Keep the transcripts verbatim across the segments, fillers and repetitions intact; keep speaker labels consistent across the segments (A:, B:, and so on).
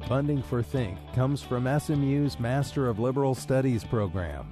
A: Funding for Think comes from S M U's Master of Liberal Studies program.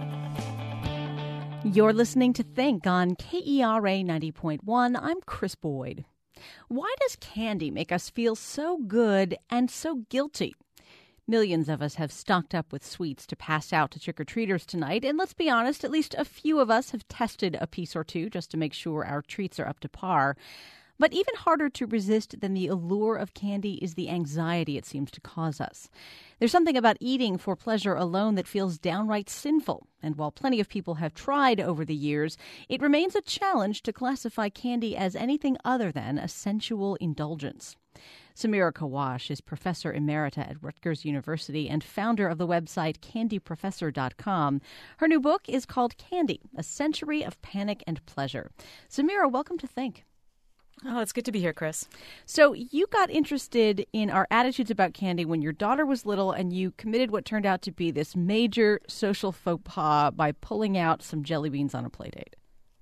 B: You're listening to Think on K E R A ninety point one. I'm Chris Boyd. Why does candy make us feel so good and so guilty? Millions of us have stocked up with sweets to pass out to trick-or-treaters tonight, and let's be honest, at least a few of us have tested a piece or two just to make sure our treats are up to par. But even harder to resist than the allure of candy is the anxiety it seems to cause us. There's something about eating for pleasure alone that feels downright sinful. And while plenty of people have tried over the years, it remains a challenge to classify candy as anything other than a sensual indulgence. Samira Kawash is professor emerita at Rutgers University and founder of the website candy professor dot com. Her new book is called Candy, A Century of Panic and Pleasure. Samira, welcome to Think.
C: Oh, it's good to be here, Chris.
B: So you got interested in our attitudes about candy when your daughter was little, and you committed what turned out to be this major social faux pas by pulling out some jelly beans on a play date.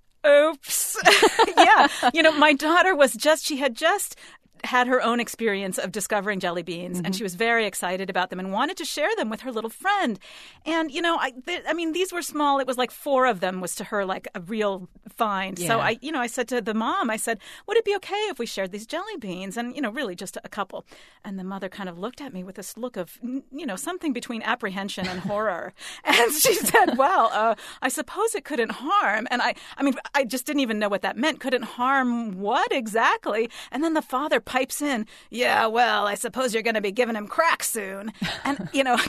C: Oops. Yeah. You know, my daughter was just, she had just had her own experience of discovering jelly beans, mm-hmm. and she was very excited about them and wanted to share them with her little friend. And, you know, I, th- I mean, these were small. It was like four of them was to her like a real find. Yeah. So I, you know, I said to the mom, I said, would it be okay if we shared these jelly beans? And, you know, really just a couple. And the mother kind of looked at me with this look of, you know, something between apprehension and horror. And she said, well, uh, I suppose it couldn't harm. And I, I mean, I just didn't even know what that meant. Couldn't harm what exactly? And then the father pipes in, yeah, well, I suppose you're going to be giving him crack soon. And, you know,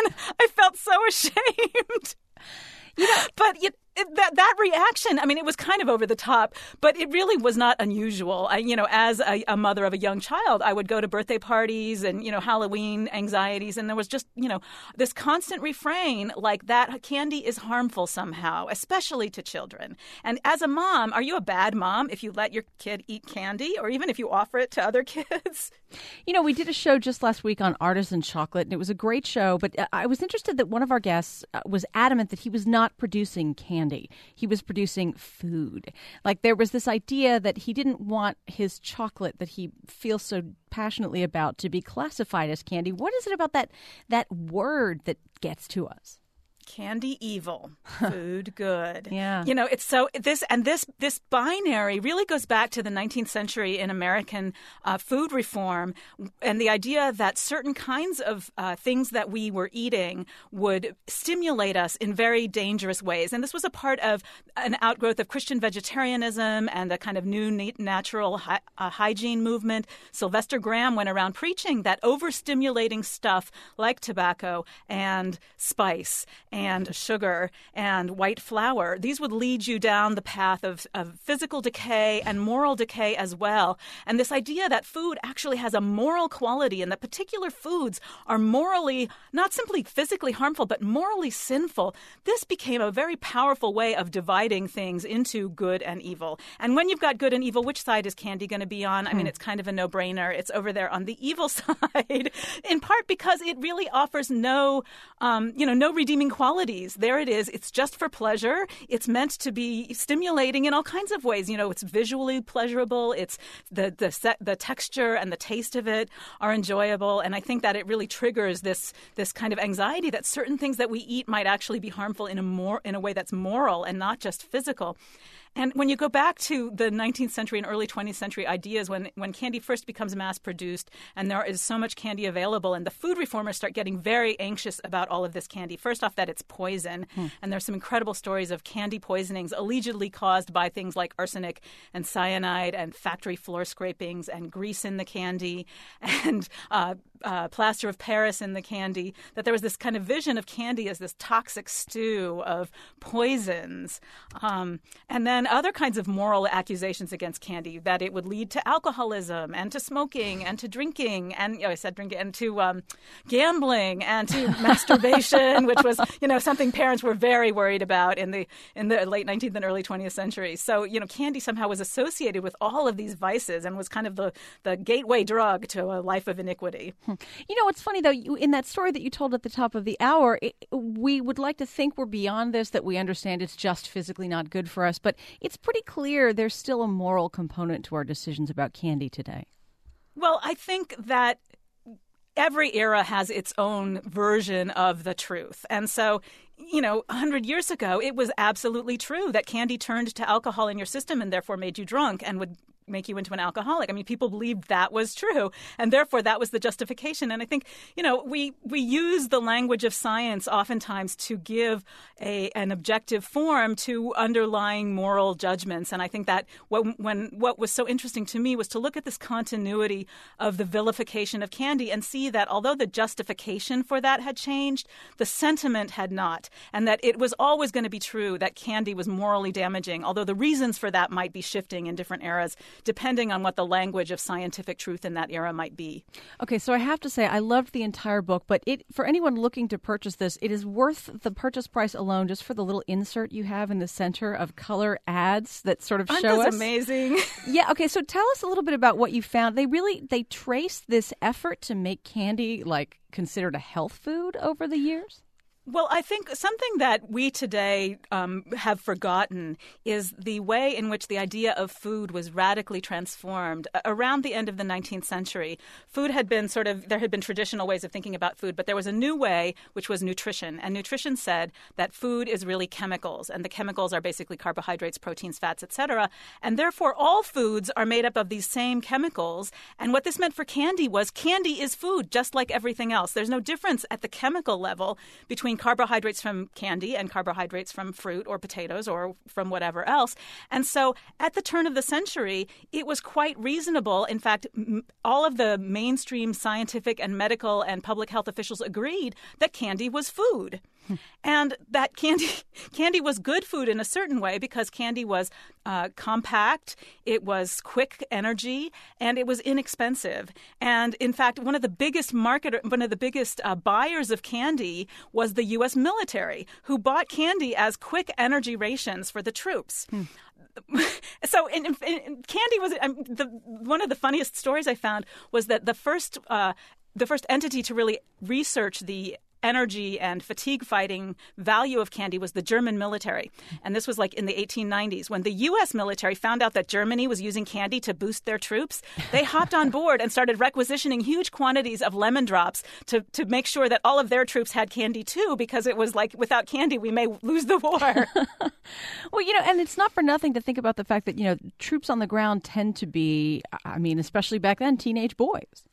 C: I felt so ashamed. You know, but it, it, that that reaction, I mean, it was kind of over the top, but it really was not unusual. I, you know, as a, a mother of a young child, I would go to birthday parties and, you know, Halloween anxieties, and there was just, you know, this constant refrain like that candy is harmful somehow, especially to children. And as a mom, are you a bad mom if you let your kid eat candy, or even if you offer it to other kids?
B: You know, we did a show just last week on artisan chocolate, and it was a great show, but I was interested that one of our guests was adamant that he was not producing candy. He was producing food. Like, there was this idea that he didn't want his chocolate that he feels so passionately about to be classified as candy. What is it about that that word that gets to us?
C: Candy evil, food good.
B: Yeah.
C: You know, it's so this and this this binary really goes back to the nineteenth century in American uh, food reform, and the idea that certain kinds of uh, things that we were eating would stimulate us in very dangerous ways. And this was a part of an outgrowth of Christian vegetarianism and a kind of new natural hy- uh, hygiene movement. Sylvester Graham went around preaching that overstimulating stuff like tobacco and spice and sugar and white flour, these would lead you down the path of, of physical decay and moral decay as well. And this idea that food actually has a moral quality and that particular foods are morally, not simply physically harmful, but morally sinful, this became a very powerful way of dividing things into good and evil. And when you've got good and evil, which side is candy going to be on? I mean, it's kind of a no-brainer. It's over there on the evil side, in part because it really offers no, um, you know, no redeeming quality. Qualities. There it is. It's just for pleasure. It's meant to be stimulating in all kinds of ways. You know, it's visually pleasurable. It's the the set, the texture and the taste of it are enjoyable. And I think that it really triggers this this kind of anxiety that certain things that we eat might actually be harmful in a more in a way that's moral and not just physical. And when you go back to the nineteenth century and early twentieth century ideas, when, when candy first becomes mass-produced and there is so much candy available, and the food reformers start getting very anxious about all of this candy. First off, that it's poison. Hmm. And there's some incredible stories of candy poisonings allegedly caused by things like arsenic and cyanide and factory floor scrapings and grease in the candy and uh, uh, plaster of Paris in the candy, that there was this kind of vision of candy as this toxic stew of poisons. Um, and then other kinds of moral accusations against candy, that it would lead to alcoholism and to smoking and to drinking and, you know, I said drinking, and to um, gambling and to masturbation, which was, you know, something parents were very worried about in the in the late nineteenth and early twentieth century. So, you know, candy somehow was associated with all of these vices and was kind of the, the gateway drug to a life of iniquity.
B: You know, what's funny, though, you, in that story that you told at the top of the hour, it, we would like to think we're beyond this, that we understand it's just physically not good for us. But it's pretty clear there's still a moral component to our decisions about candy today.
C: Well, I think that every era has its own version of the truth. And so, you know, a hundred years ago, it was absolutely true that candy turned to alcohol in your system and therefore made you drunk and would make you into an alcoholic. I mean, people believed that was true, and therefore that was the justification. And I think, you know, we we use the language of science oftentimes to give a an objective form to underlying moral judgments. And I think that what, when what was so interesting to me was to look at this continuity of the vilification of candy and see that although the justification for that had changed, the sentiment had not, and that it was always going to be true that candy was morally damaging, although the reasons for that might be shifting in different eras, depending on what the language of scientific truth in that era might be.
B: Okay, so I have to say I loved the entire book, but it for anyone looking to purchase this, it is worth the purchase price alone just for the little insert you have in the center of color ads that sort of
C: Aren't
B: show
C: those
B: us.
C: amazing?
B: Yeah, okay, so tell us a little bit about what you found. They really, they traced this effort to make candy like considered a health food over the years?
C: Well, I think something that we today um, have forgotten is the way in which the idea of food was radically transformed. Around the end of the nineteenth century, food had been sort of, there had been traditional ways of thinking about food, but there was a new way, which was nutrition. And nutrition said that food is really chemicals, and the chemicals are basically carbohydrates, proteins, fats, et cetera. And therefore, all foods are made up of these same chemicals. And what this meant for candy was candy is food, just like everything else. There's no difference at the chemical level between carbohydrates from candy and carbohydrates from fruit or potatoes or from whatever else. And so at the turn of the century, it was quite reasonable. In fact, m- all of the mainstream scientific and medical and public health officials agreed that candy was food. And that candy candy was good food in a certain way because candy was uh, compact, it was quick energy, and it was inexpensive. And in fact, one of the biggest market, one of the biggest uh, buyers of candy was the U S military, who bought candy as quick energy rations for the troops. Hmm. So in, in, in, candy was um, the, one of the funniest stories I found was that the first uh, the first entity to really research the energy and fatigue fighting value of candy was the German military. And this was like in the eighteen nineties. When the U S military found out that Germany was using candy to boost their troops, they hopped on board and started requisitioning huge quantities of lemon drops to, to make sure that all of their troops had candy too, because it was like, without candy, we may lose the war.
B: Well, you know, and it's not for nothing to think about the fact that, you know, troops on the ground tend to be, I mean, especially back then, teenage boys.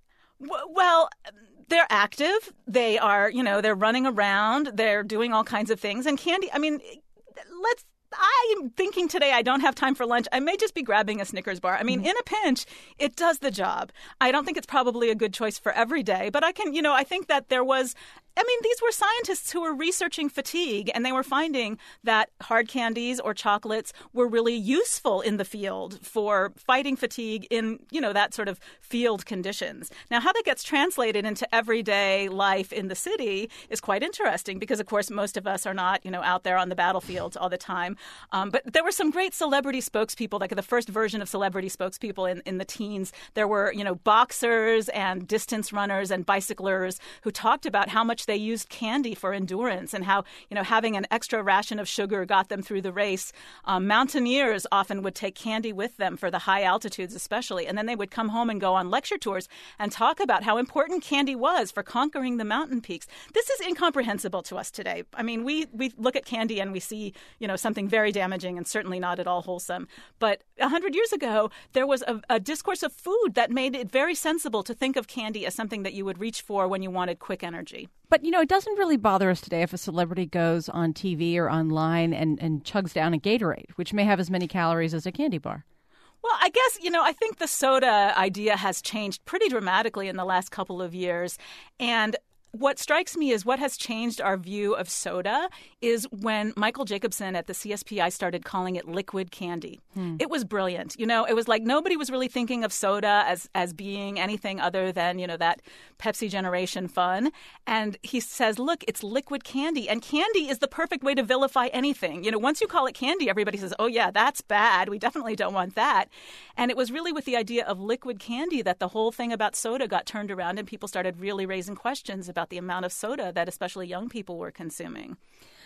C: Well, they're active. They are, you know, they're running around. They're doing all kinds of things. And candy, I mean, let's, I'm thinking today I don't have time for lunch. I may just be grabbing a Snickers bar. I mean, mm-hmm. in a pinch, it does the job. I don't think it's probably a good choice for every day. But I can, you know, I think that there was, I mean, these were scientists who were researching fatigue, and they were finding that hard candies or chocolates were really useful in the field for fighting fatigue in, you know, that sort of field conditions. Now, how that gets translated into everyday life in the city is quite interesting because, of course, most of us are not, you know, out there on the battlefield all the time. Um, but there were some great celebrity spokespeople, like the first version of celebrity spokespeople in, in the teens. There were, you know, boxers and distance runners and bicyclers who talked about how much they used candy for endurance and how, you know, having an extra ration of sugar got them through the race. Um, mountaineers often would take candy with them for the high altitudes especially, and then they would come home and go on lecture tours and talk about how important candy was for conquering the mountain peaks. This is incomprehensible to us today. I mean, we, we look at candy and we see, you know, something very damaging and certainly not at all wholesome. But a hundred years ago, there was a, a discourse of food that made it very sensible to think of candy as something that you would reach for when you wanted quick energy.
B: But, you know, it doesn't really bother us today if a celebrity goes on T V or online and, and chugs down a Gatorade, which may have as many calories as a candy bar.
C: Well, I guess, you know, I think the soda idea has changed pretty dramatically in the last couple of years. And what strikes me is what has changed our view of soda is when Michael Jacobson at the C S P I started calling it liquid candy. Hmm. It was brilliant. You know, it was like nobody was really thinking of soda as, as being anything other than, you know, that Pepsi generation fun. And he says, look, it's liquid candy. And candy is the perfect way to vilify anything. You know, once you call it candy, everybody says, oh, yeah, that's bad. We definitely don't want that. And it was really with the idea of liquid candy that the whole thing about soda got turned around and people started really raising questions about the amount of soda that especially young people were consuming.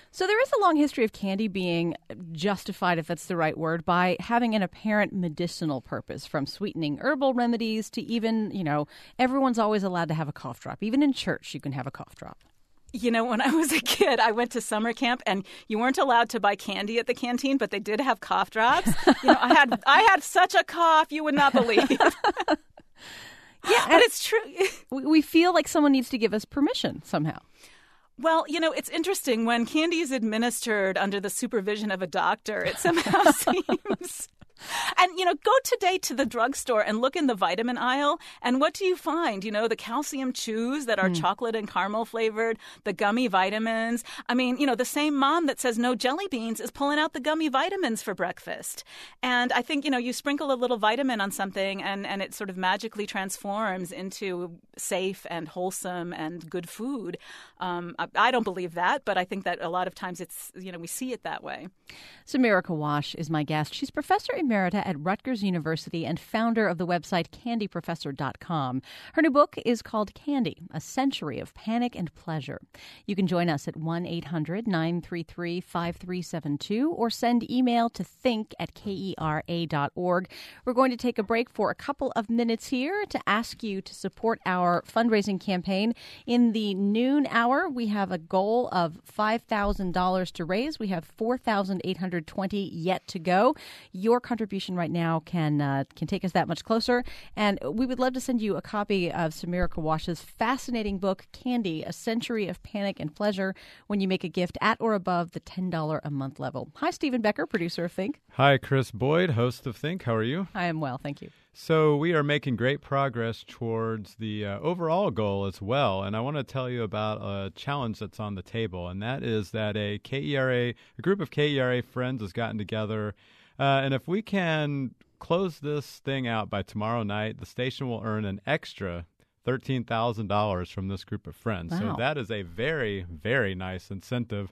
B: So there is a long history of candy being justified, if that's the right word, by having an apparent medicinal purpose, from sweetening herbal remedies to even, you know, everyone's always allowed to have a cough drop. Even in church, you can have a cough drop.
C: You know, when I was a kid, I went to summer camp, and you weren't allowed to buy candy at the canteen, but they did have cough drops. You know, I had I had such a cough you would not believe. Yeah, but it's true.
B: We feel like someone needs to give us permission somehow.
C: Well, you know, it's interesting. When candy is administered under the supervision of a doctor, it somehow seems... And, you know, go today to the drugstore and look in the vitamin aisle, and what do you find? You know, the calcium chews that are mm. chocolate and caramel flavored, the gummy vitamins. I mean, you know, the same mom that says no jelly beans is pulling out the gummy vitamins for breakfast. And I think, you know, you sprinkle a little vitamin on something and, and it sort of magically transforms into safe and wholesome and good food. Um, I, I don't believe that, but I think that a lot of times it's, you know, we see it that way.
B: Samira Kawash is my guest. She's professor emerita at Rutgers University and founder of the website candy professor dot com. Her new book is called Candy, A Century of Panic and Pleasure. You can join us at one eight hundred nine three three five three seven two or send email to think at kera dot org. We're going to take a break for a couple of minutes here to ask you to support our fundraising campaign. In the noon hour, we have a goal of five thousand dollars to raise. We have four thousand eight hundred twenty dollars yet to go. Your contribution right now can uh, can take us that much closer, and we would love to send you a copy of Samira Kawash's fascinating book, Candy, A Century of Panic and Pleasure, when you make a gift at or above the ten dollars a month level. Hi, Stephen Becker, producer of Think.
D: Hi, Chris Boyd, host of Think. How are you?
B: I am well, thank you.
D: So we are making great progress towards the uh, overall goal as well, and I want to tell you about a challenge that's on the table, and that is that a K E R A, a group of K E R A friends has gotten together. Uh, and if we can close this thing out by tomorrow night, the station will earn an extra thirteen thousand dollars from this group of friends.
B: Wow.
D: So that is a very, very nice incentive.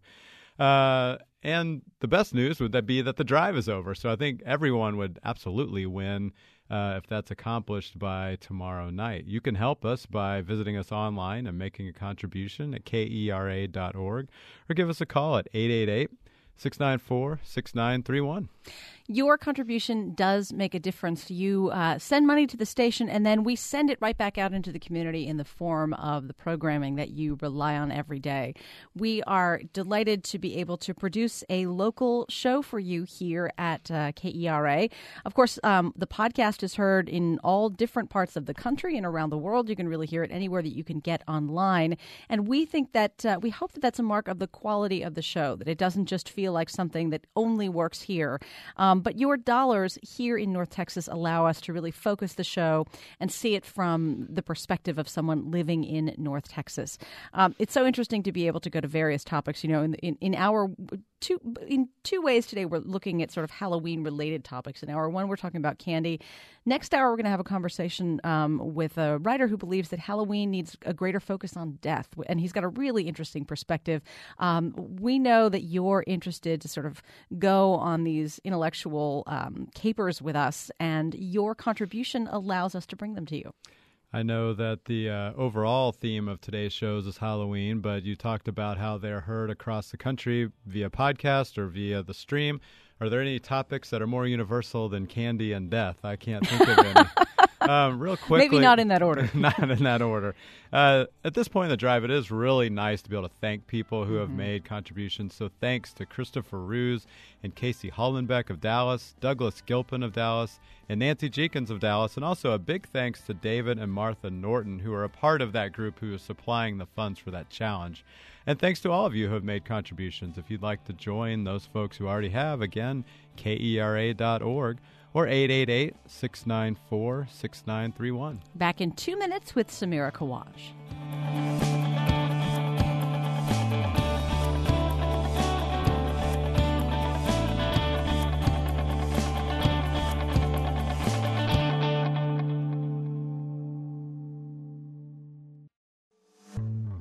D: Uh, and the best news would that be that the drive is over. So I think everyone would absolutely win uh, if that's accomplished by tomorrow night. You can help us by visiting us online and making a contribution at kera dot org or give us a call at eight eight eight, six nine four, six nine three one.
B: Your contribution does make a difference. You uh, send money to the station, and then we send it right back out into the community in the form of the programming that you rely on every day. We are delighted to be able to produce a local show for you here at uh, K E R A. Of course, um, the podcast is heard in all different parts of the country and around the world. You can really hear it anywhere that you can get online. And we think that, uh, we hope that that's a mark of the quality of the show, that it doesn't just feel like something that only works here. Um, but your dollars here in North Texas allow us to really focus the show and see it from the perspective of someone living in North Texas. Um, it's so interesting to be able to go to various topics. You know, in, in, in our two in two ways today, we're looking at sort of Halloween-related topics. In hour one, we're talking about candy. Next hour, we're going to have a conversation um, with a writer who believes that Halloween needs a greater focus on death, and he's got a really interesting perspective. Um, we know that you're interested to sort of go on these intellectual um, capers with us, and your contribution allows us to bring them to you.
D: I know that the uh, overall theme of today's shows is Halloween, but you talked about how they're heard across the country via podcast or via the stream. Are there any topics that are more universal than candy and death? I can't think of any. Um, real quickly.
B: Maybe not in that order.
D: Not in that order. Uh, at this point in the drive, it is really nice to be able to thank people who have mm-hmm. made contributions. So thanks to Christopher Ruse and Casey Hollenbeck of Dallas, Douglas Gilpin of Dallas, and Nancy Jenkins of Dallas. And also a big thanks to David and Martha Norton, who are a part of that group who is supplying the funds for that challenge. And thanks to all of you who have made contributions. If you'd like to join those folks who already have, again, kera dot org or eight eight eight, six nine four, six nine three one.
B: Back in two minutes with Samira Kawash.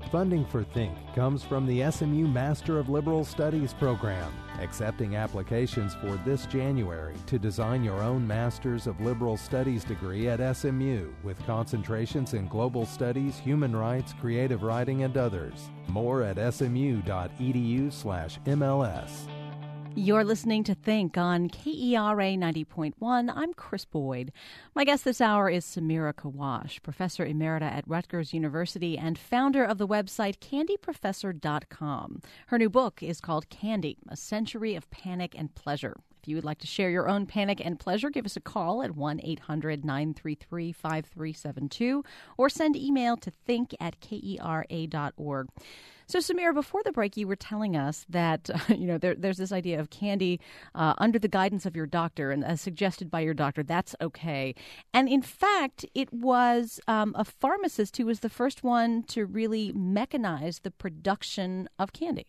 A: Funding for Think comes from the S M U Master of Liberal Studies program, accepting applications for this January to design your own Masters of Liberal Studies degree at S M U with concentrations in global studies, human rights, creative writing, and others. More at smu.edu slash MLS.
B: You're listening to Think on K E R A ninety point one. I'm Chris Boyd. My guest this hour is Samira Kawash, professor emerita at Rutgers University and founder of the website candy professor dot com. Her new book is called Candy, A Century of Panic and Pleasure. If you would like to share your own panic and pleasure, give us a call at one eight hundred nine three three five three seven two or send email to think at kera dot org. So, Samira, before the break, you were telling us that, uh, you know, there, there's this idea of candy uh, under the guidance of your doctor and as suggested by your doctor. That's okay. And in fact, it was um, a pharmacist who was the first one to really mechanize the production of candy.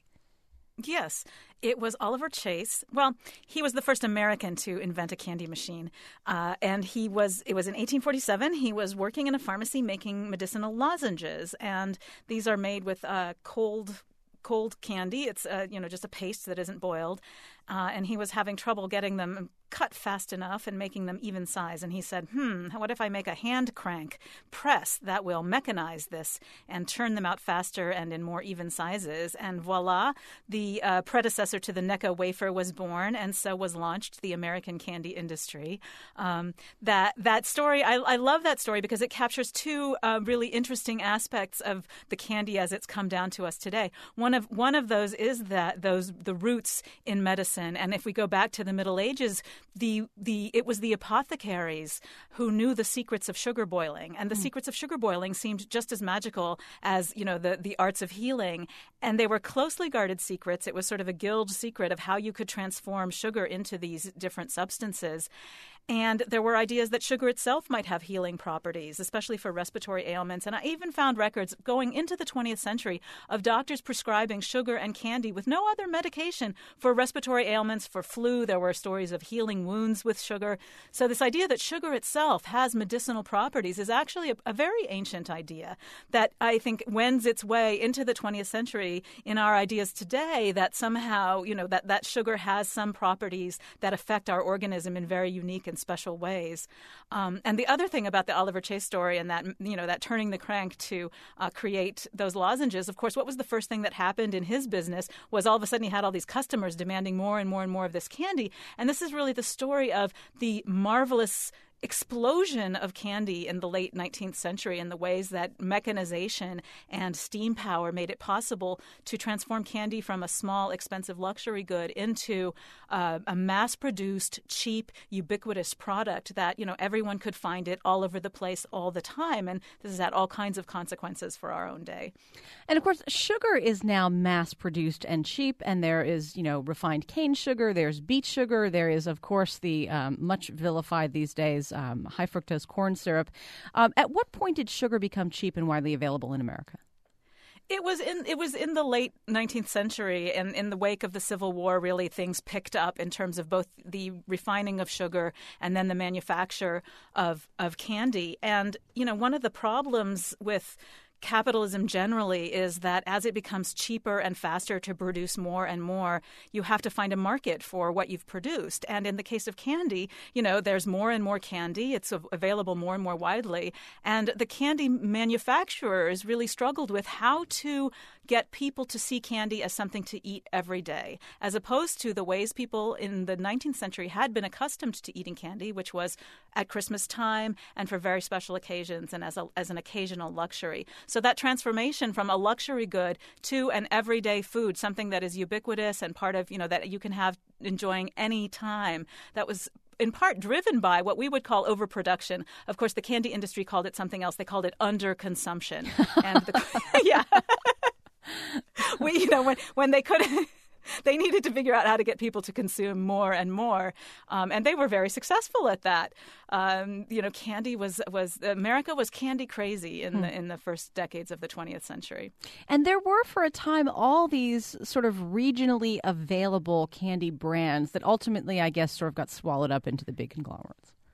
C: Yes, it was Oliver Chase. Well, he was the first American to invent a candy machine, uh, and he was. It was in eighteen forty-seven. He was working in a pharmacy making medicinal lozenges, and these are made with uh, cold. cold candy. It's uh, you know just a paste that isn't boiled, uh, and he was having trouble getting them cut fast enough and making them even size. And he said, hmm, what if I make a hand crank press that will mechanize this and turn them out faster and in more even sizes? And voila, the uh, predecessor to the Necco wafer was born, and so was launched the American candy industry. Um, that that story, I, I love that story because it captures two uh, really interesting aspects of the candy as it's come down to us today. One of one of those is that those the roots in medicine, and if we go back to the Middle Ages, the the it was the apothecaries who knew the secrets of sugar boiling, and the mm. secrets of sugar boiling seemed just as magical as you know the the arts of healing, and they were closely guarded secrets. It was sort of a guild secret of how you could transform sugar into these different substances. And there were ideas that sugar itself might have healing properties, especially for respiratory ailments. And I even found records going into the twentieth century of doctors prescribing sugar and candy with no other medication for respiratory ailments, for flu. There were stories of healing wounds with sugar. So this idea that sugar itself has medicinal properties is actually a, a very ancient idea that I think wends its way into the twentieth century in our ideas today, that somehow, you know, that, that sugar has some properties that affect our organism in very unique and special ways. Um, and the other thing about the Oliver Chase story and that, you know, that turning the crank to uh, create those lozenges, of course, what was the first thing that happened in his business was all of a sudden he had all these customers demanding more and more and more of this candy. And this is really the story of the marvelous explosion of candy in the late nineteenth century and the ways that mechanization and steam power made it possible to transform candy from a small, expensive luxury good into uh, a mass-produced, cheap, ubiquitous product that, you know, everyone could find it all over the place all the time. And this has had all kinds of consequences for our own day.
B: And of course, sugar is now mass-produced and cheap, and there is, you know, refined cane sugar, there's beet sugar, there is, of course, the um, much vilified these days Um, high fructose corn syrup. Um, at what point did sugar become cheap and widely available in America?
C: It was in it was in the late nineteenth century, and in the wake of the Civil War, really things picked up in terms of both the refining of sugar and then the manufacture of of candy. And you know, one of the problems with capitalism generally is that as it becomes cheaper and faster to produce more and more, you have to find a market for what you've produced. And in the case of candy, you know, there's more and more candy. It's available more and more widely. And the candy manufacturers really struggled with how to get people to see candy as something to eat every day, as opposed to the ways people in the nineteenth century had been accustomed to eating candy, which was at Christmas time and for very special occasions and as a, as an occasional luxury. So that transformation from a luxury good to an everyday food, something that is ubiquitous and part of, you know, that you can have enjoying any time, that was in part driven by what we would call overproduction. Of course, the candy industry called it something else. They called it underconsumption. And the, yeah. we, you know, when, when they couldn't, they needed to figure out how to get people to consume more and more, um, and they were very successful at that. Um, you know, candy was was America was candy crazy in hmm. the in the first decades of the twentieth century.
B: And there were for a time all these sort of regionally available candy brands that ultimately, I guess, sort of got swallowed up into the big conglomerates.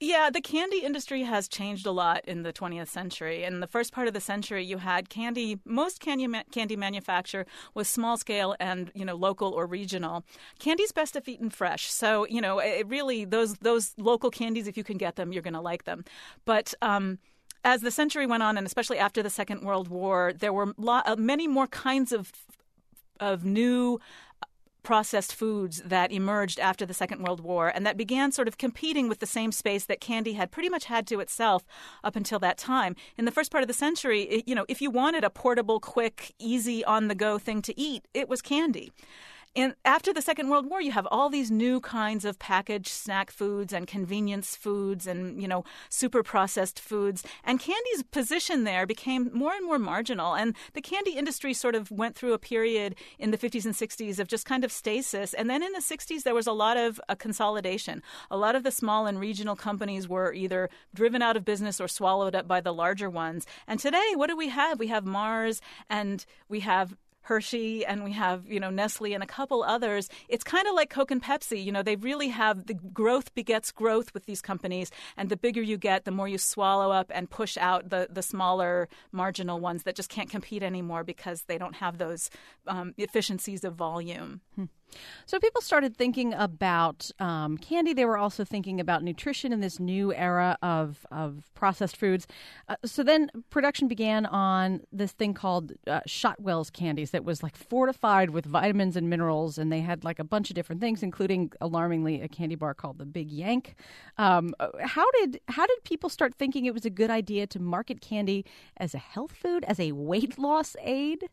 C: Yeah, the candy industry has changed a lot in the twentieth century. In the first part of the century, you had candy. Most candy ma- candy manufacture was small scale and, you know, local or regional. Candy's best if eaten fresh. So, you know, it really those those local candies, if you can get them, you're going to like them. But um, as the century went on, and especially after the Second World War, there were lot, uh, many more kinds of of new processed foods that emerged after the Second World War and that began sort of competing with the same space that candy had pretty much had to itself up until that time. In the first part of the century, it, you know, if you wanted a portable, quick, easy, on-the-go thing to eat, it was candy. And after the Second World War, you have all these new kinds of packaged snack foods and convenience foods and, you know, super processed foods. And candy's position there became more and more marginal. And the candy industry sort of went through a period in the fifties and sixties of just kind of stasis. And then in the sixties, there was a lot of uh, consolidation. A lot of the small and regional companies were either driven out of business or swallowed up by the larger ones. And today, what do we have? We have Mars and we have Hershey and we have, you know, Nestle and a couple others. It's kind of like Coke and Pepsi. You know, they really have the growth begets growth with these companies. And the bigger you get, the more you swallow up and push out the, the smaller marginal ones that just can't compete anymore because they don't have those um, efficiencies of volume.
B: Hmm. So people started thinking about um, candy. They were also thinking about nutrition in this new era of, of processed foods. Uh, so then production began on this thing called uh, Shotwell's candies that was like fortified with vitamins and minerals. And they had like a bunch of different things, including, alarmingly, a candy bar called the Big Yank. Um, how did how did people start thinking it was a good idea to market candy as a health food, as a weight loss aid?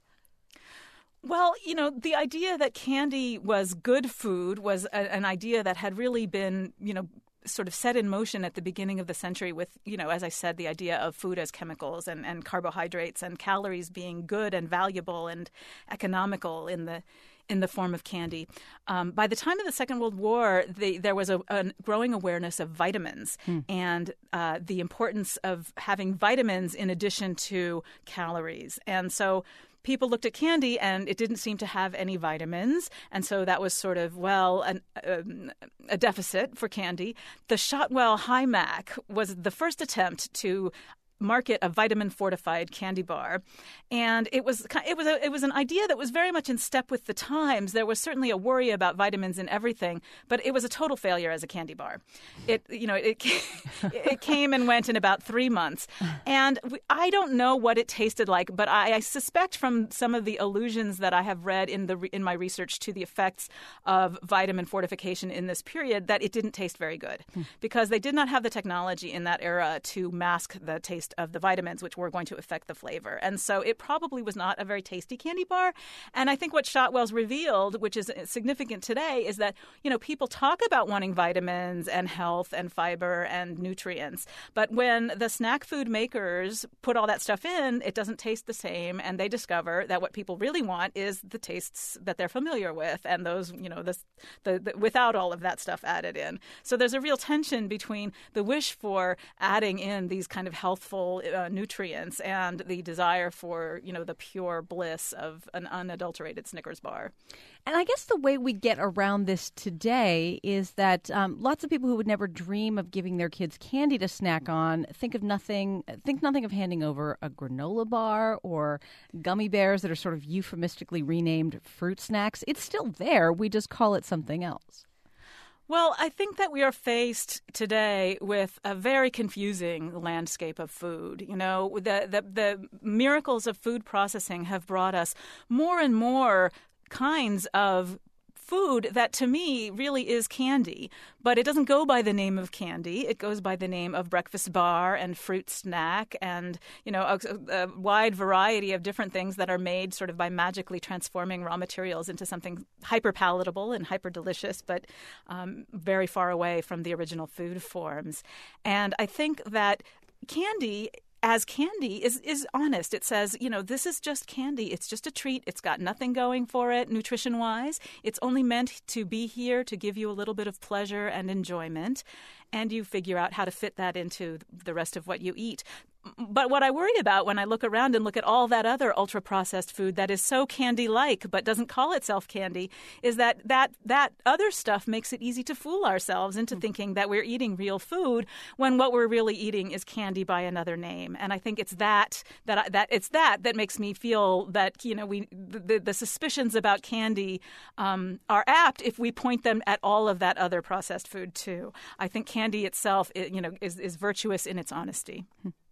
C: Well, you know, the idea that candy was good food was a, an idea that had really been, you know, sort of set in motion at the beginning of the century with, you know, as I said, the idea of food as chemicals and, and carbohydrates and calories being good and valuable and economical in the in the form of candy. Um, by the time of the Second World War, the, there was a, a growing awareness of vitamins hmm. and uh, the importance of having vitamins in addition to calories. And so people looked at candy and it didn't seem to have any vitamins. And so that was sort of, well, an, um, a deficit for candy. The Shotwell Hi-Mac was the first attempt to market a vitamin-fortified candy bar, and it was it was a, it was an idea that was very much in step with the times. There was certainly a worry about vitamins in everything, but it was a total failure as a candy bar. It you know it it came and went in about three months, and I don't know what it tasted like, but I, I suspect from some of the allusions that I have read in the in my research to the effects of vitamin fortification in this period that it didn't taste very good hmm. because they did not have the technology in that era to mask the taste of the vitamins, which were going to affect the flavor. And so it probably was not a very tasty candy bar. And I think what Shotwell's revealed, which is significant today, is that, you know, people talk about wanting vitamins and health and fiber and nutrients. But when the snack food makers put all that stuff in, it doesn't taste the same. And they discover that what people really want is the tastes that they're familiar with and those, you know, the, the, the without all of that stuff added in. So there's a real tension between the wish for adding in these kind of healthful Uh, nutrients and the desire for, you know, the pure bliss of an unadulterated Snickers bar.
B: And I guess the way we get around this today is that um, lots of people who would never dream of giving their kids candy to snack on think of nothing, think nothing of handing over a granola bar or gummy bears that are sort of euphemistically renamed fruit snacks. It's still there. We just call it something else.
C: Well, I think that we are faced today with a very confusing landscape of food. You know, the, the the miracles of food processing have brought us more and more kinds of food that to me really is candy, but it doesn't go by the name of candy. It goes by the name of breakfast bar and fruit snack and, you know, a, a wide variety of different things that are made sort of by magically transforming raw materials into something hyper palatable and hyper delicious, but um, very far away from the original food forms. And I think that candy as candy is is honest. It says, you know, this is just candy. It's just a treat. It's got nothing going for it nutrition-wise. It's only meant to be here to give you a little bit of pleasure and enjoyment, and you figure out how to fit that into the rest of what you eat. but what I worry about when I look around and look at all that other ultra-processed food that is so candy-like but doesn't call itself candy is that that, that other stuff makes it easy to fool ourselves into thinking that we're eating real food when what we're really eating is candy by another name. And I think it's that that I, that it's that that makes me feel that, you know, we the, the suspicions about candy um, are apt if we point them at all of that other processed food too. I think candy itself, it, you know, is, is virtuous in its honesty.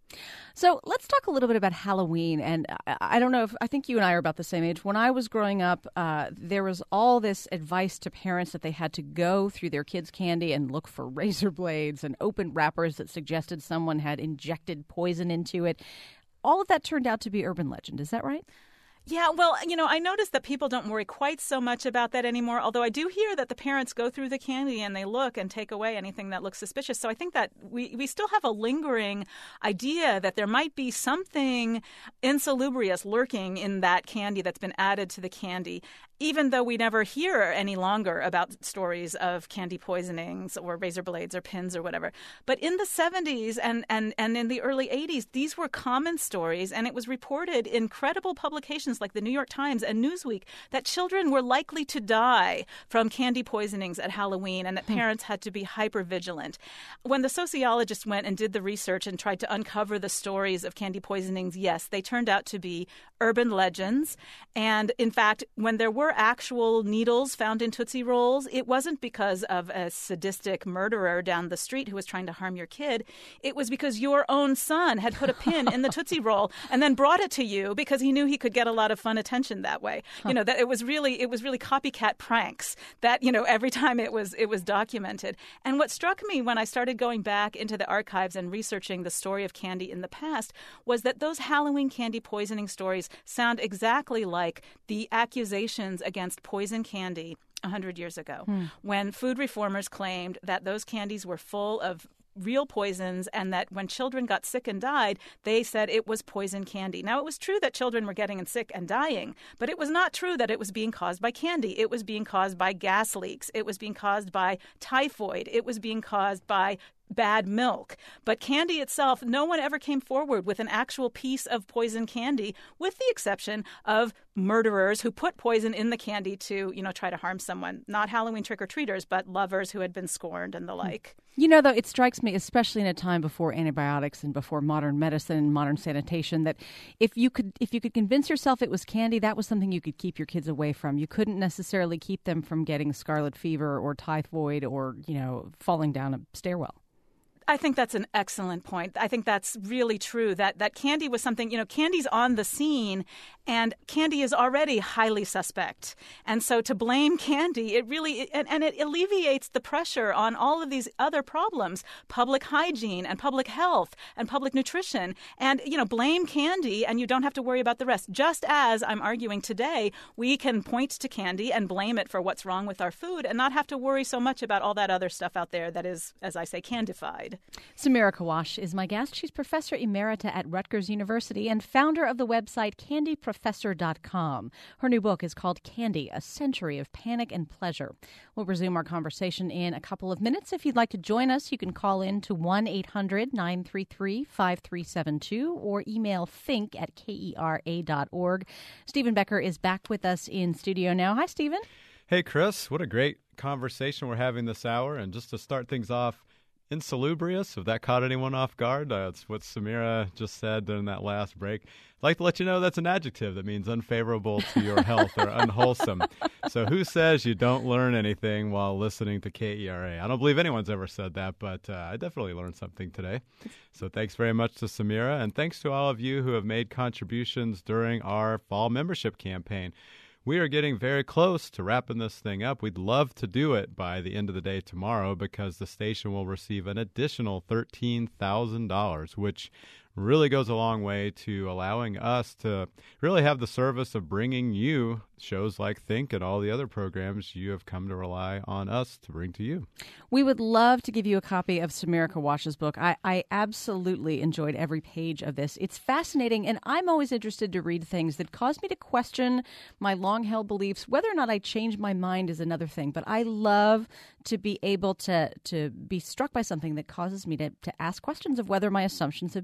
B: So let's talk a little bit about Halloween. And I, I don't know if I think you and I are about the same age. When I was growing up, uh, there was all this advice to parents that they had to go through their kids' candy and look for razor blades and open wrappers that suggested someone had injected poison into it. All of that turned out to be urban legend. Is that right?
C: Yeah, well, you know, I noticed that people don't worry quite so much about that anymore, although I do hear that the parents go through the candy and they look and take away anything that looks suspicious. So I think that we, we still have a lingering idea that there might be something insalubrious lurking in that candy that's been added to the candy, even though we never hear any longer about stories of candy poisonings or razor blades or pins or whatever. But in the seventies and, and, and in the early eighties, these were common stories, and it was reported in credible publications like the New York Times and Newsweek that children were likely to die from candy poisonings at Halloween and that parents had to be hypervigilant. When the sociologists went and did the research and tried to uncover the stories of candy poisonings, yes, they turned out to be urban legends. And in fact, when there were actual needles found in Tootsie Rolls, it wasn't because of a sadistic murderer down the street who was trying to harm your kid. It was because your own son had put a pin in the Tootsie Roll and then brought it to you because he knew he could get a lot of fun attention that way. Huh. You know, that it was really it was really copycat pranks that, you know, every time it was it was documented. And what struck me when I started going back into the archives and researching the story of candy in the past was that those Halloween candy poisoning stories sound exactly like the accusations against poison candy one hundred years ago, hmm. when food reformers claimed that those candies were full of real poisons and that when children got sick and died, they said it was poison candy. Now, it was true that children were getting sick and dying, but it was not true that it was being caused by candy. It was being caused by gas leaks. It was being caused by typhoid. It was being caused by bad milk. But candy itself, no one ever came forward with an actual piece of poison candy, with the exception of murderers who put poison in the candy to, you know, try to harm someone. Not Halloween trick-or-treaters, but lovers who had been scorned and the like.
B: You know, though, it strikes me, especially in a time before antibiotics and before modern medicine and modern sanitation, that if you could if you could convince yourself it was candy, that was something you could keep your kids away from. You couldn't necessarily keep them from getting scarlet fever or typhoid or, you know, falling down a stairwell.
C: I think that's an excellent point. I think that's really true, that that candy was something, you know, candy's on the scene and candy is already highly suspect. And so to blame candy, it really, and, and it alleviates the pressure on all of these other problems, public hygiene and public health and public nutrition. And, you know, blame candy and you don't have to worry about the rest. Just as I'm arguing today, we can point to candy and blame it for what's wrong with our food and not have to worry so much about all that other stuff out there that is, as I say, candified.
B: Samira Kawash is my guest. She's professor emerita at Rutgers University and founder of the website candy professor dot com. Her new book is called Candy, A Century of Panic and Pleasure. We'll resume our conversation in a couple of minutes. If you'd like to join us, you can call in to one eight hundred nine three three five three seven two or email think at kera dot org. Stephen Becker is back with us in studio now. Hi, Stephen.
D: Hey, Chris. What a great conversation we're having this hour. And just to start things off, insalubrious, if that caught anyone off guard, uh, that's what Samira just said during that last break. I'd like to let you know that's an adjective that means unfavorable to your health or unwholesome. So who says you don't learn anything while listening to K E R A? I don't believe anyone's ever said that, but uh, I definitely learned something today. So thanks very much to Samira, and thanks to all of you who have made contributions during our fall membership campaign. We are getting very close to wrapping this thing up. We'd love to do it by the end of the day tomorrow because the station will receive an additional thirteen thousand dollars, which really goes a long way to allowing us to really have the service of bringing you shows like Think and all the other programs you have come to rely on us to bring to you.
B: We would love to give you a copy of Samira Kawash's book. I, I absolutely enjoyed every page of this. It's fascinating, and I'm always interested to read things that cause me to question my long-held beliefs. Whether or not I change my mind is another thing, but I love to be able to, to be struck by something that causes me to, to ask questions of whether my assumptions have been incorrect.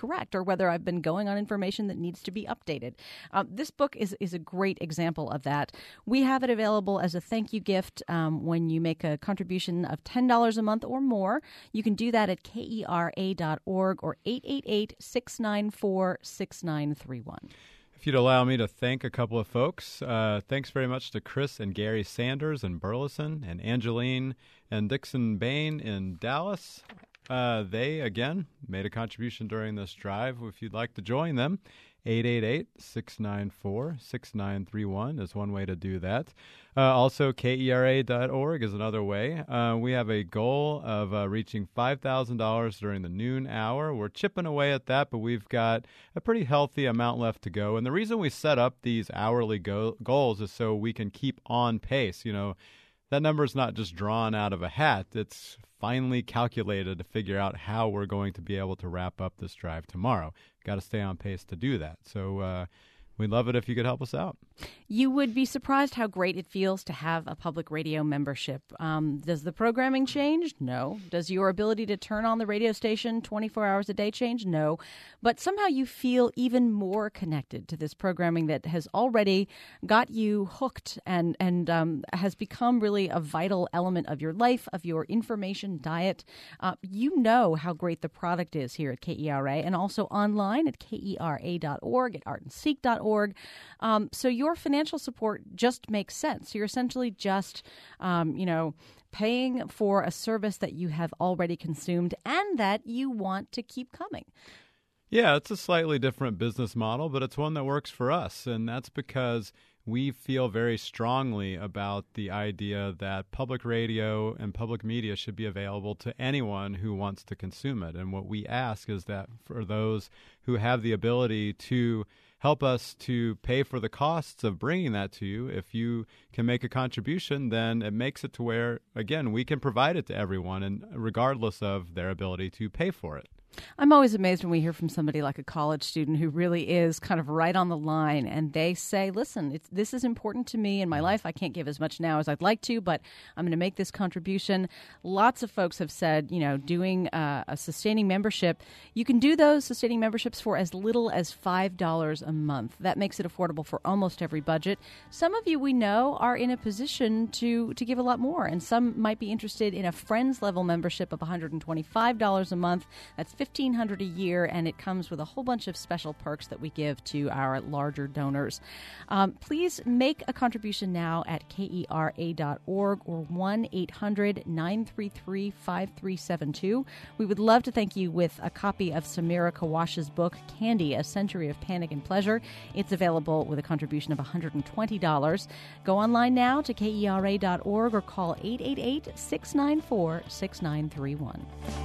B: correct or whether I've been going on information that needs to be updated. Uh, this book is, is a great example of that. We have it available as a thank you gift um, when you make a contribution of ten dollars a month or more. You can do that at K E R A dot org or eight eight eight, six nine four, six nine three one.
D: If you'd allow me to thank a couple of folks, uh, thanks very much to Chris and Gary Sanders in Burleson and Angeline and Dixon Bain in Dallas. Uh, they, again, made a contribution during this drive. If you'd like to join them, eight eight eight, six nine four, six nine three one is one way to do that. Uh, also, K E R A dot org is another way. Uh, we have a goal of uh, reaching five thousand dollars during the noon hour. We're chipping away at that, but we've got a pretty healthy amount left to go. And the reason we set up these hourly go- goals is so we can keep on pace. You know, that number is not just drawn out of a hat. It's finally calculated to figure out how we're going to be able to wrap up this drive tomorrow. Got to stay on pace to do that. So uh, we'd love it if you could help us out.
B: You would be surprised how great it feels to have a public radio membership. Um, does the programming change? No. Does your ability to turn on the radio station twenty-four hours a day change? No. But somehow you feel even more connected to this programming that has already got you hooked and, and um, has become really a vital element of your life, of your information diet. Uh, you know how great the product is here at K E R A and also online at K E R A dot org, at art and seek dot org. Um, so your financial support just makes sense. You're essentially just, um, you know, paying for a service that you have already consumed and that you want to keep coming.
D: Yeah, it's a slightly different business model, but it's one that works for us. And that's because we feel very strongly about the idea that public radio and public media should be available to anyone who wants to consume it. And what we ask is that for those who have the ability to help us to pay for the costs of bringing that to you, if you can make a contribution, then it makes it to where, again, we can provide it to everyone, and regardless of their ability to pay for it.
B: I'm always amazed when we hear from somebody like a college student who really is kind of right on the line and they say, listen, it's, this is important to me in my life. I can't give as much now as I'd like to, but I'm going to make this contribution. Lots of folks have said, you know, doing uh, a sustaining membership, you can do those sustaining memberships for as little as five dollars a month. That makes it affordable for almost every budget. Some of you we know are in a position to, to give a lot more, and some might be interested in a Friends level membership of one hundred twenty-five dollars a month. That's fifteen hundred dollars a year, and it comes with a whole bunch of special perks that we give to our larger donors. Um, please make a contribution now at K E R A dot org or one eight hundred, nine three three, five three seven two. We would love to thank you with a copy of Samira Kawash's book, Candy, A Century of Panic and Pleasure. It's available with a contribution of one hundred twenty dollars. Go online now to K E R A dot org or call eight eight eight, six nine four, six nine three one.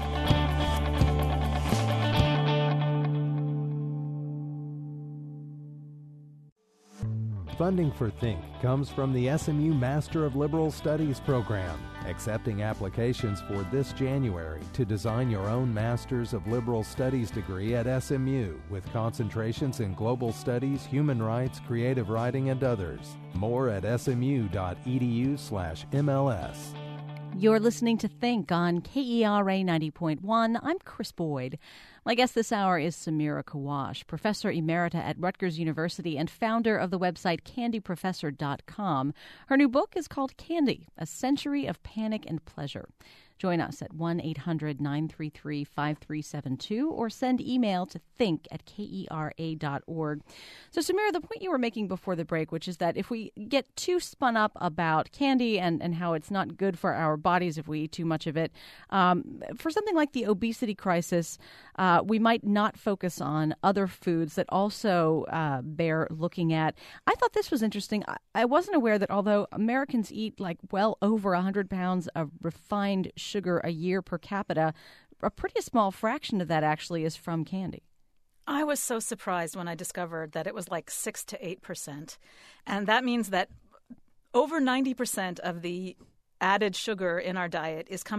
A: Funding for Think comes from the S M U Master of Liberal Studies program, accepting applications for this January to design your own Master's of Liberal Studies degree at S M U with concentrations in global studies, human rights, creative writing, and others. More at smu.edu slash MLS.
B: You're listening to Think on K E R A ninety point one. I'm Chris Boyd. My guest this hour is Samira Kawash, Professor Emerita at Rutgers University and founder of the website candy professor dot com. Her new book is called Candy, A Century of Panic and Pleasure. Join us at one eight hundred, nine three three, five three seven two or send email to think at K E R A dot org. So, Samira, the point you were making before the break, which is that if we get too spun up about candy and, and how it's not good for our bodies if we eat too much of it, um, for something like the obesity crisis, uh, we might not focus on other foods that also uh, bear looking at. I thought this was interesting. I, I wasn't aware that although Americans eat like well over one hundred pounds of refined sugar a year per capita, a pretty small fraction of that actually is from candy.
C: I was so surprised when I discovered that it was like six to eight percent. And that means that over ninety percent of the added sugar in our diet is coming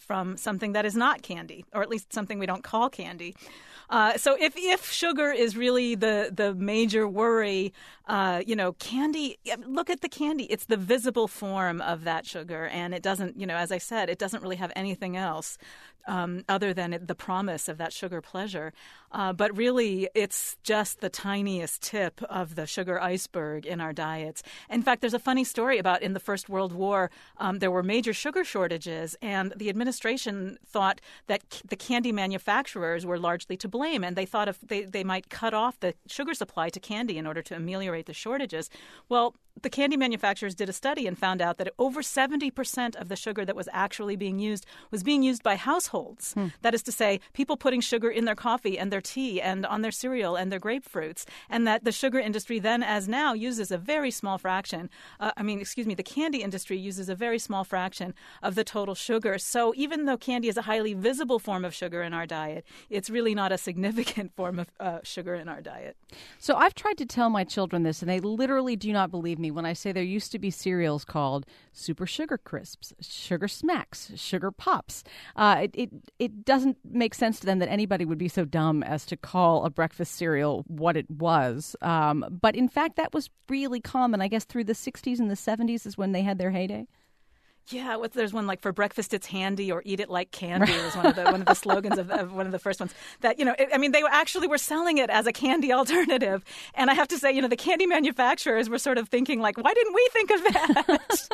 C: from something that is not candy, or at least something we don't call candy. Uh, so if if sugar is really the the major worry, uh, you know, candy, look at the candy. It's the visible form of that sugar, and it doesn't, you know, as I said, it doesn't really have anything else um, other than the promise of that sugar pleasure. Uh, but really, it's just the tiniest tip of the sugar iceberg in our diets. In fact, there's a funny story about in the First World War, um, there were major sugar shortages, and the administration thought that c- the candy manufacturers were largely to blame, and they thought if they, they might cut off the sugar supply to candy in order to ameliorate the shortages. Well, the candy manufacturers did a study and found out that over seventy percent of the sugar that was actually being used was being used by households. Hmm. That is to say, people putting sugar in their coffee and their tea and on their cereal and their grapefruits, and that the sugar industry then, as now, uses a very small fraction. Uh, I mean, excuse me, the candy industry uses a very small fraction of the total sugar. So even though candy is a highly visible form of sugar in our diet, it's really not a significant form of uh, sugar in our diet.
B: So I've tried to tell my children this, and they literally do not believe me when I say there used to be cereals called Super Sugar Crisps, Sugar Smacks, Sugar Pops. Uh, it, it it doesn't make sense to them that anybody would be so dumb as to call a breakfast cereal what it was. Um, but in fact, that was really common. I guess through the sixties and the seventies is when they had their heyday.
C: Yeah, what's, there's one like for breakfast it's handy or eat it like candy was one of the one of the slogans of, of one of the first ones. That you know, it, I mean, they were actually were selling it as a candy alternative, and I have to say, you know, the candy manufacturers were sort of thinking like, why didn't we think of that?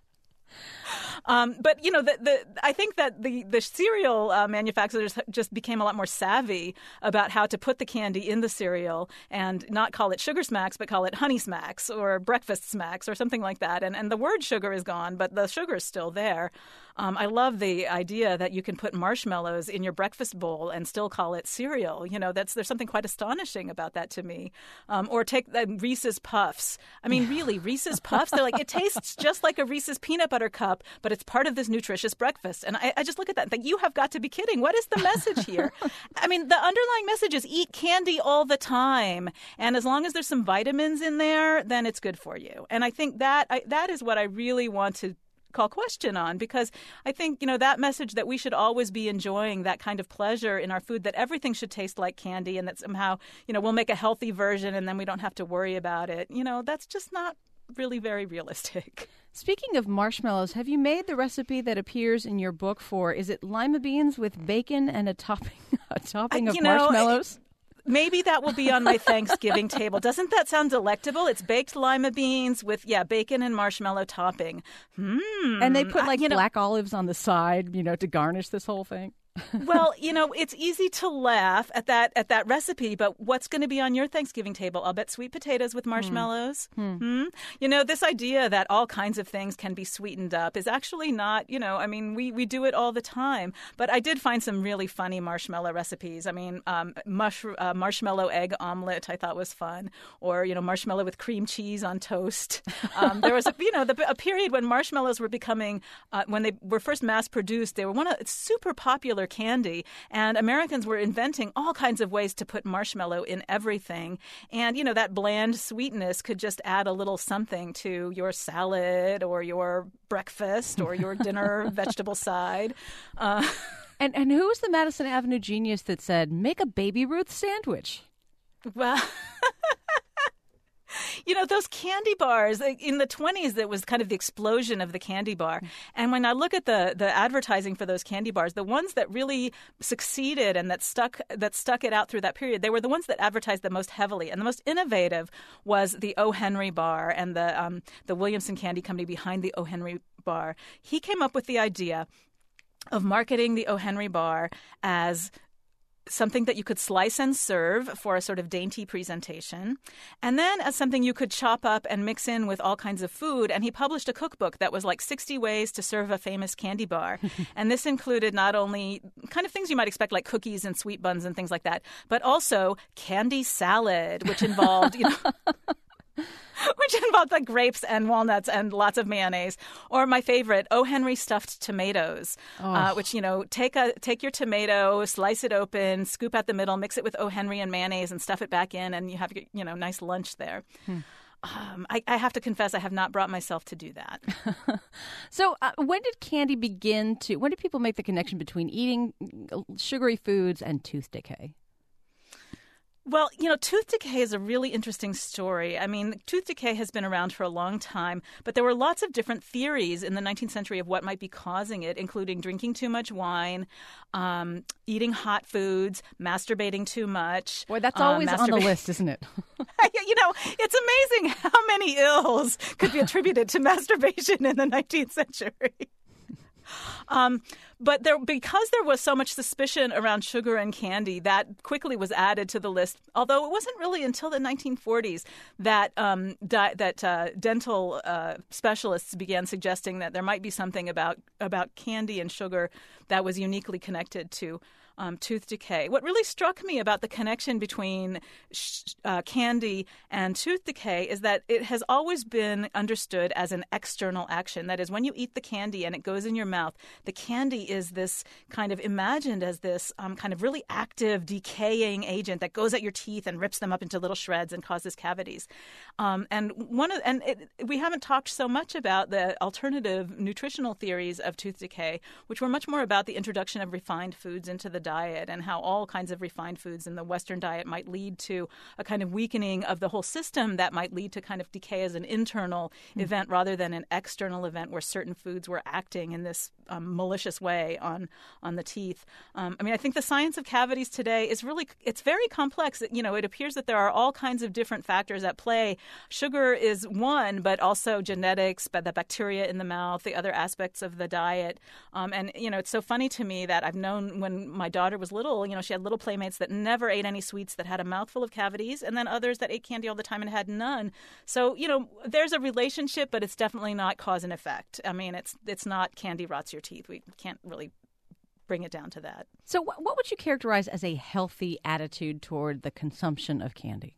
C: Um, but, you know, the, the, I think that the, the cereal uh, manufacturers just became a lot more savvy about how to put the candy in the cereal and not call it Sugar Smacks, but call it Honey Smacks or Breakfast Smacks or something like that. And, and the word sugar is gone, but the sugar is still there. Um, I love the idea that you can put marshmallows in your breakfast bowl and still call it cereal. You know, that's there's something quite astonishing about that to me. Um, or take the Reese's Puffs. I mean, really, Reese's Puffs, they're like, it tastes just like a Reese's peanut butter cup, but it's part of this nutritious breakfast. And I, I just look at that and think, you have got to be kidding. What is the message here? I mean, the underlying message is eat candy all the time. And as long as there's some vitamins in there, then it's good for you. And I think that I, that is what I really want to call question on, because I think, you know, that message that we should always be enjoying that kind of pleasure in our food, that everything should taste like candy, and that somehow, you know, we'll make a healthy version and then we don't have to worry about it. You know, that's just not really very realistic.
B: Speaking of marshmallows, have you made the recipe that appears in your book for, is it lima beans with bacon and a topping a topping
C: uh,
B: of
C: you know,
B: marshmallows?
C: Maybe that will be on my Thanksgiving table. Doesn't that sound delectable? It's baked lima beans with, yeah, bacon and marshmallow topping. Hmm.
B: And they put like
C: uh, you know,
B: black olives on the side, you know, to garnish this whole thing.
C: Well, you know, it's easy to laugh at that at that recipe, but what's going to be on your Thanksgiving table? I'll bet sweet potatoes with marshmallows. Hmm. Hmm. You know, this idea that all kinds of things can be sweetened up is actually not, you know, I mean, we, we do it all the time. But I did find some really funny marshmallow recipes. I mean, um, mush, uh, marshmallow egg omelet I thought was fun. Or, you know, marshmallow with cream cheese on toast. Um, there was, a, you know, the, a period when marshmallows were becoming, uh, when they were first mass produced, they were one of super popular candy, and Americans were inventing all kinds of ways to put marshmallow in everything. And, you know, that bland sweetness could just add a little something to your salad or your breakfast or your dinner vegetable side. Uh,
B: and, and who was the Madison Avenue genius that said, make a Baby Ruth sandwich?
C: Well... You know, those candy bars, in the twenties, that was kind of the explosion of the candy bar. And when I look at the the advertising for those candy bars, the ones that really succeeded and that stuck that stuck it out through that period, they were the ones that advertised the most heavily. And the most innovative was the O. Henry bar and the um, the Williamson Candy Company behind the O. Henry bar. He came up with the idea of marketing the O. Henry bar as something that you could slice and serve for a sort of dainty presentation, and then as something you could chop up and mix in with all kinds of food. And he published a cookbook that was like sixty ways to serve a famous candy bar. And this included not only kind of things you might expect, like cookies and sweet buns and things like that, but also candy salad, which involved, you know... which involved like grapes and walnuts and lots of mayonnaise. Or my favorite, O. Henry stuffed tomatoes, oh. uh, which, you know, take a take your tomato, slice it open, scoop out the middle, mix it with O. Henry and mayonnaise and stuff it back in, and you have, you know, nice lunch there. Hmm. Um, I, I have to confess, I have not brought myself to do that.
B: So uh, when did candy begin to, when did people make the connection between eating sugary foods and tooth decay?
C: Well, you know, tooth decay is a really interesting story. I mean, tooth decay has been around for a long time, but there were lots of different theories in the nineteenth century of what might be causing it, including drinking too much wine, um, eating hot foods, masturbating too much.
B: Boy, that's always um, on the list, isn't it?
C: You know, it's amazing how many ills could be attributed to masturbation in the nineteenth century. Um, but there, because there was so much suspicion around sugar and candy, that quickly was added to the list. Although it wasn't really until the nineteen forties that um, di- that uh, dental uh, specialists began suggesting that there might be something about about candy and sugar that was uniquely connected to Um, tooth decay. What really struck me about the connection between sh- uh, candy and tooth decay is that it has always been understood as an external action. That is, when you eat the candy and it goes in your mouth, the candy is this kind of imagined as this um, kind of really active, decaying agent that goes at your teeth and rips them up into little shreds and causes cavities. Um, and one of and it, we haven't talked so much about the alternative nutritional theories of tooth decay, which were much more about the introduction of refined foods into the diet and how all kinds of refined foods in the Western diet might lead to a kind of weakening of the whole system that might lead to kind of decay as an internal mm. event rather than an external event where certain foods were acting in this um, malicious way on on the teeth. Um, I mean, I think the science of cavities today is really, it's very complex. You know, it appears that there are all kinds of different factors at play. Sugar is one, but also genetics, but the bacteria in the mouth, the other aspects of the diet. Um, and, you know, it's so funny to me that I've known when my daughter was little, you know, she had little playmates that never ate any sweets that had a mouthful of cavities, and then others that ate candy all the time and had none. So, you know, there's a relationship, but it's definitely not cause and effect. I mean, it's it's not candy rots your teeth. We can't really bring it down to that.
B: So wh- what would you characterize as a healthy attitude toward the consumption of candy?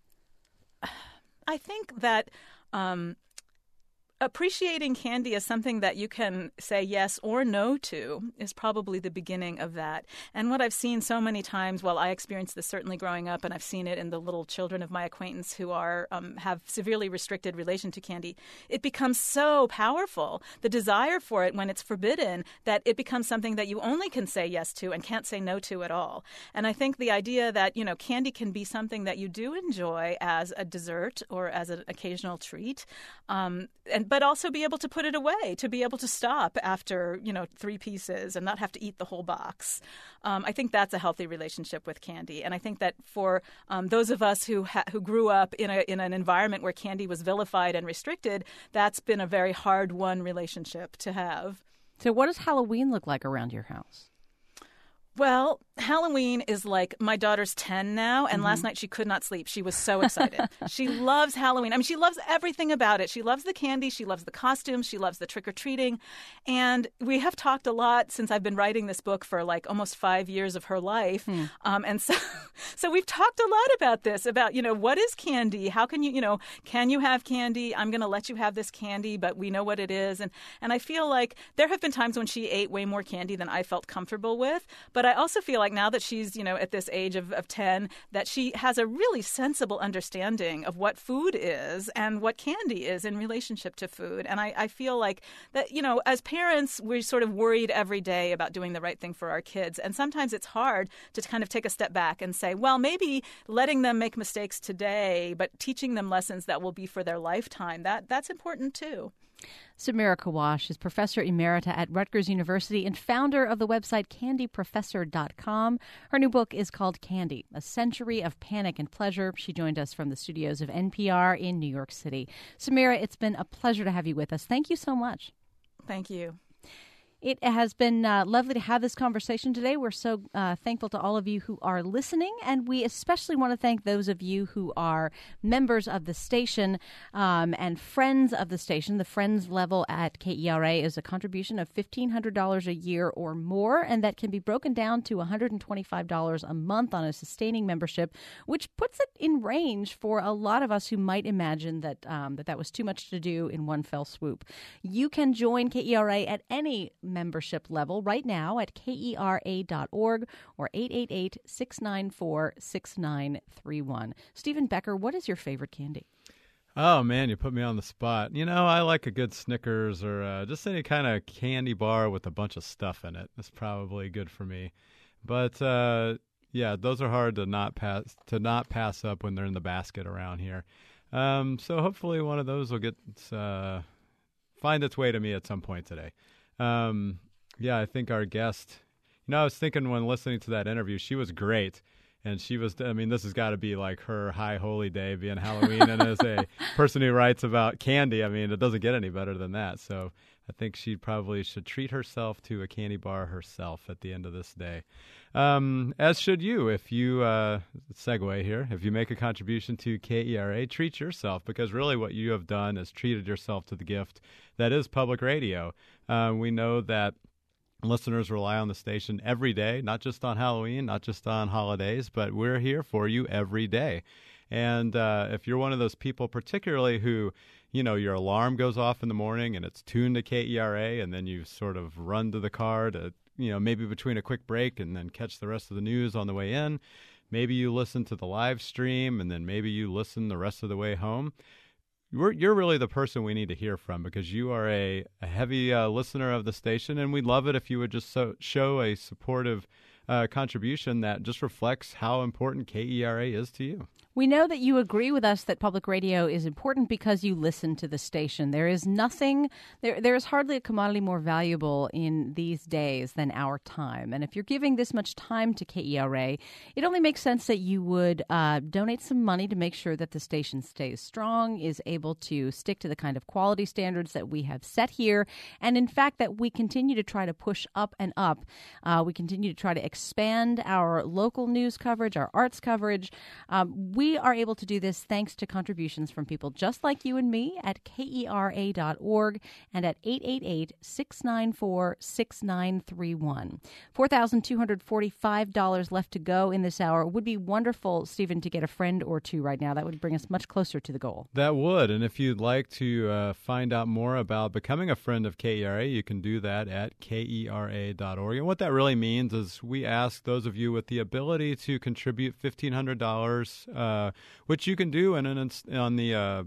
C: I think that um, appreciating candy as something that you can say yes or no to is probably the beginning of that. And what I've seen so many times, well, I experienced this certainly growing up, and I've seen it in the little children of my acquaintance who are um, have severely restricted relation to candy. It becomes so powerful, the desire for it when it's forbidden, that it becomes something that you only can say yes to and can't say no to at all. And I think the idea that, you know, candy can be something that you do enjoy as a dessert or as an occasional treat, um, and but also be able to put it away, to be able to stop after, you know, three pieces and not have to eat the whole box. Um, I think that's a healthy relationship with candy. And I think that for um, those of us who ha- who grew up in a in an environment where candy was vilified and restricted, that's been a very hard-won relationship to have.
B: So what does Halloween look like around your house?
C: Well, Halloween is like, my daughter's ten now, and mm-hmm. last night she could not sleep. She was so excited. She loves Halloween. I mean, she loves everything about it. She loves the candy. She loves the costumes. She loves the trick-or-treating. And we have talked a lot since I've been writing this book for like almost five years of her life. Mm. Um, and so so we've talked a lot about this, about, you know, what is candy? How can you, you know, can you have candy? I'm going to let you have this candy, but we know what it is. And, and I feel like there have been times when she ate way more candy than I felt comfortable with. But I also feel like now that she's, you know, at this age of, of ten, that she has a really sensible understanding of what food is and what candy is in relationship to food. And I, I feel like that, you know, as parents, we're sort of worried every day about doing the right thing for our kids. And sometimes it's hard to kind of take a step back and say, well, maybe letting them make mistakes today, but teaching them lessons that will be for their lifetime, that that's important too.
B: Samira Kawash is professor emerita at Rutgers University and founder of the website candy professor dot com. Her new book is called Candy, A Century of Panic and Pleasure. She joined us from the studios of N P R in New York City. Samira, it's been a pleasure to have you with us. Thank you so much.
C: Thank you.
B: It has been uh, lovely to have this conversation today. We're so uh, thankful to all of you who are listening, and we especially want to thank those of you who are members of the station um, and friends of the station. The Friends level at K E R A is a contribution of fifteen hundred dollars a year or more, and that can be broken down to one hundred twenty-five dollars a month on a sustaining membership, which puts it in range for a lot of us who might imagine that um, that, that was too much to do in one fell swoop. You can join K E R A at any membership level right now at K E R A dot org or eight eight eight, six nine four, six nine three one. Stephen Becker, what is your favorite candy?
D: Oh, man, you put me on the spot. You know, I like a good Snickers or uh, just any kind of candy bar with a bunch of stuff in it. That's probably good for me. But, uh, yeah, those are hard to not pass to not pass up when they're in the basket around here. Um, so hopefully one of those will get uh, find its way to me at some point today. Um, yeah, I think our guest, you know, I was thinking when listening to that interview, she was great. And she was, I mean, this has got to be like her high holy day being Halloween. And as a person who writes about candy, I mean, it doesn't get any better than that. So I think she probably should treat herself to a candy bar herself at the end of this day. Um, as should you, if you, uh, segue here, if you make a contribution to K E R A, treat yourself, because really what you have done is treated yourself to the gift that is public radio. Uh, we know that listeners rely on the station every day, not just on Halloween, not just on holidays, but we're here for you every day. And uh, if you're one of those people, particularly who, you know, your alarm goes off in the morning and it's tuned to K E R A, and then you sort of run to the car to, you know, maybe between a quick break and then catch the rest of the news on the way in. Maybe you listen to the live stream and then maybe you listen the rest of the way home. You're, you're really the person we need to hear from, because you are a, a heavy uh, listener of the station, and we'd love it if you would just so, show a supportive uh, contribution that just reflects how important K E R A is to you.
B: We know that you agree with us that public radio is important because you listen to the station. There is nothing, there there is hardly a commodity more valuable in these days than our time. And if you're giving this much time to K E R A, it only makes sense that you would uh, donate some money to make sure that the station stays strong, is able to stick to the kind of quality standards that we have set here, and in fact that we continue to try to push up and up. Uh, we continue to try to expand our local news coverage, our arts coverage. Um, we We are able to do this thanks to contributions from people just like you and me at K E R A dot org and at eight eight eight, six nine four, six nine three one. four thousand two hundred forty-five dollars left to go in this hour. It would be wonderful, Stephen, to get a friend or two right now. That would bring us much closer to the goal.
D: That would. And if you'd like to uh, find out more about becoming a friend of K E R A, you can do that at K E R A dot org. And what that really means is we ask those of you with the ability to contribute fifteen hundred dollars, uh, which you can do in an, on the uh,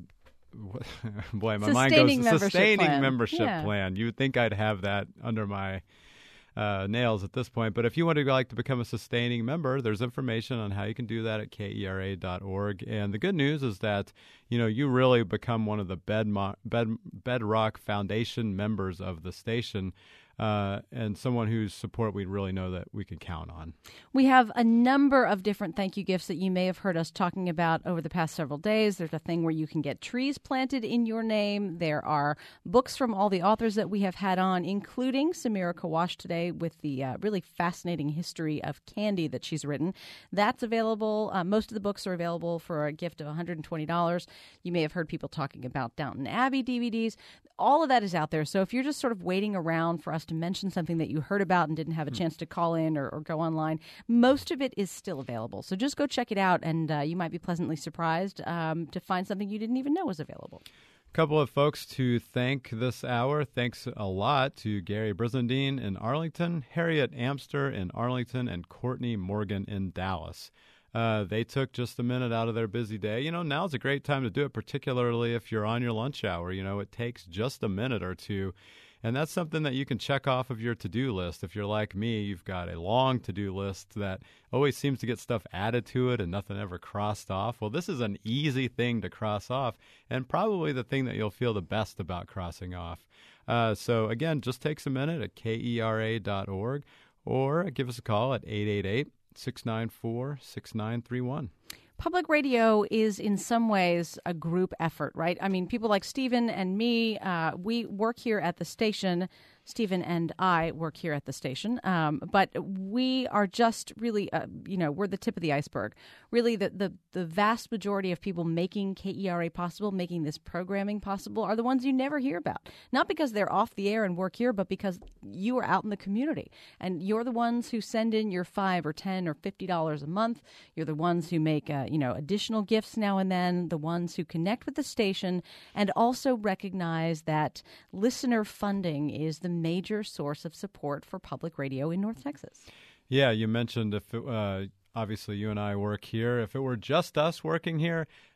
D: boy, my mind goes
B: Sustaining membership
D: sustaining
B: plan.
D: membership
B: Yeah.
D: plan. You would think I'd have that under my uh, nails at this point, but if you want to like to become a sustaining member, there's information on how you can do that at K E R A dot org. And the good news is that you know you really become one of the bedmo- bed bedrock foundation members of the station. Uh, and someone whose support we really know that we can count on.
B: We have a number of different thank you gifts that you may have heard us talking about over the past several days. There's a thing where you can get trees planted in your name. There are books from all the authors that we have had on, including Samira Kawash today with the uh, really fascinating history of candy that she's written. That's available. Uh, most of the books are available for a gift of one hundred twenty dollars. You may have heard people talking about Downton Abbey D V Ds. All of that is out there. So if you're just sort of waiting around for us to mention something that you heard about and didn't have a chance to call in or, or go online, most of it is still available. So just go check it out, and uh, you might be pleasantly surprised um, to find something you didn't even know was available.
D: A couple of folks to thank this hour. Thanks a lot to Gary Brizendine in Arlington, Harriet Amster in Arlington, and Courtney Morgan in Dallas. Uh, they took just a minute out of their busy day. You know, now's a great time to do it, particularly if you're on your lunch hour. You know, it takes just a minute or two. And that's something that you can check off of your to-do list. If you're like me, you've got a long to-do list that always seems to get stuff added to it and nothing ever crossed off. Well, this is an easy thing to cross off, and probably the thing that you'll feel the best about crossing off. Uh, so, again, just takes a minute at K E R A dot org, or give us a call at eight eight eight, six nine four, six nine three one.
B: Public radio is in some ways a group effort, right? I mean, people like Stephen and me, uh, we work here at the station. Stephen and I work here at the station, um, but we are just really, uh, you know, we're the tip of the iceberg. Really, the, the, the vast majority of people making K E R A possible, making this programming possible, are the ones you never hear about. Not because they're off the air and work here, but because you are out in the community. And you're the ones who send in your five or ten or fifty dollars a month. You're the ones who make, uh, you know, additional gifts now and then, the ones who connect with the station and also recognize that listener funding is the major source of support for public radio in North Texas.
D: Yeah, you mentioned if it, uh, obviously you and I work here. If it were just us working here,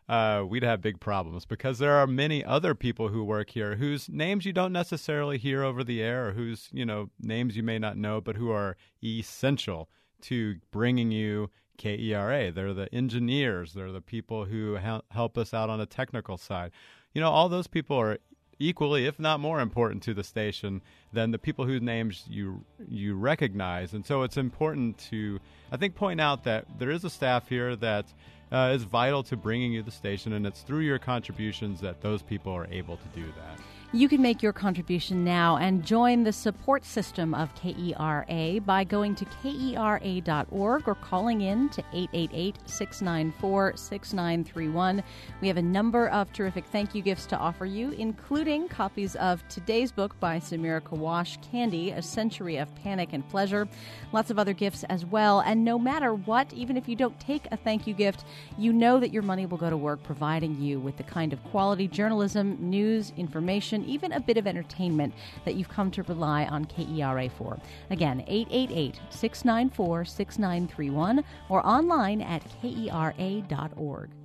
D: uh, we'd have big problems, because there are many other people who work here whose names you don't necessarily hear over the air, or whose, you know, names you may not know, but who are essential to bringing you K E R A. They're the engineers. They're the people who hel- help us out on the technical side. You know, all those people are equally, if not more important to the station than the people whose names you you recognize. And so it's important to, I think, point out that there is a staff here that uh, is vital to bringing you the station, and it's through your contributions that those people are able to do that.
B: You can make your contribution now and join the support system of K E R A by going to K E R A dot org or calling in to eight eight eight, six nine four, six nine three one. We have a number of terrific thank you gifts to offer you, including copies of today's book by Samira Kawash, Candy, A Century of Panic and Pleasure. Lots of other gifts as well. And no matter what, even if you don't take a thank you gift, you know that your money will go to work providing you with the kind of quality journalism, news, information, even a bit of entertainment that you've come to rely on K E R A for. Again, eight eight eight, six nine four, six nine three one or online at K E R A dot org.